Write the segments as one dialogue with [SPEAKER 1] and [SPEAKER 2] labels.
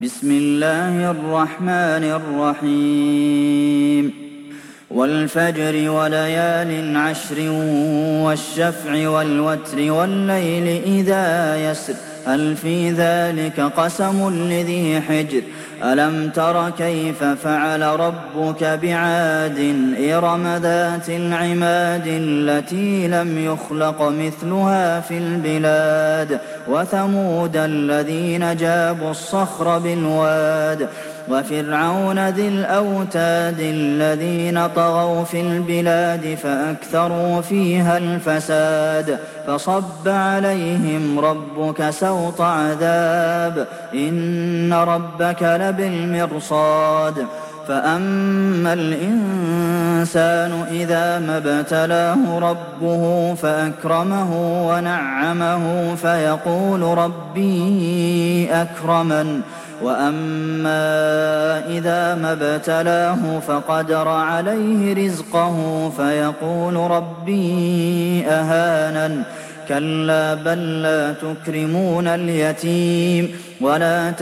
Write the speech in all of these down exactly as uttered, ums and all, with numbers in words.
[SPEAKER 1] بسم الله الرحمن الرحيم والفجر وليال عشر والشفع والوتر والليل إذا يسر هل في ذلك قسم لذي حجر ألم تر كيف فعل ربك بعاد إرم ذات العماد التي لم يخلق مثلها في البلاد وثمود الذين جابوا الصخر بالواد وفرعون ذي الأوتاد الذين طغوا في البلاد فأكثروا فيها الفساد فصب عليهم ربك سوط عذاب إن ربك لبالمرصاد فأما الإنسان إذا ما ابتلاه ربه فأكرمه ونعمه فيقول ربي أكرمن وأما إذا ما ابتلاه فقدر عليه رزقه فيقول ربي أهانن كلا بل لا تكرمون اليتيم ولا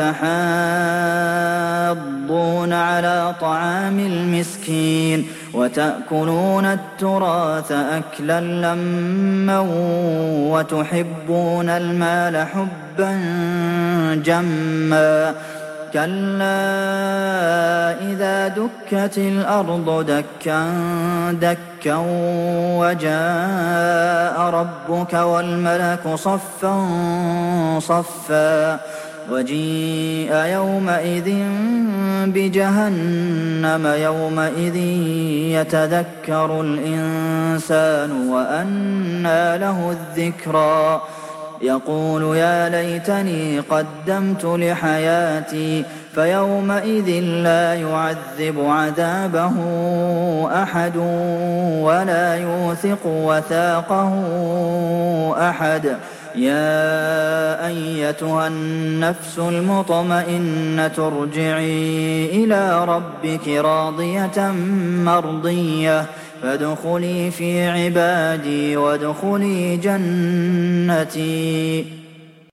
[SPEAKER 1] تحاضون على طعام المسكين وتأكلون التراث أكلا لما وتحبون المال حبا جما كلا إذا دكت الأرض دكا دكا وجاء ربك والملك صفا صفا وجيء يومئذ بجهنم يومئذ يتذكر الإنسان وأنى له الذكرى يقول يا ليتني قدمت لحياتي فيومئذ لا يعذب عذابه أحد ولا يوثق وثاقه أحد يا أيتها النفس المطمئنة ارجعي إلى ربك راضية مرضية فادخلي في عبادي وادخلي جنتي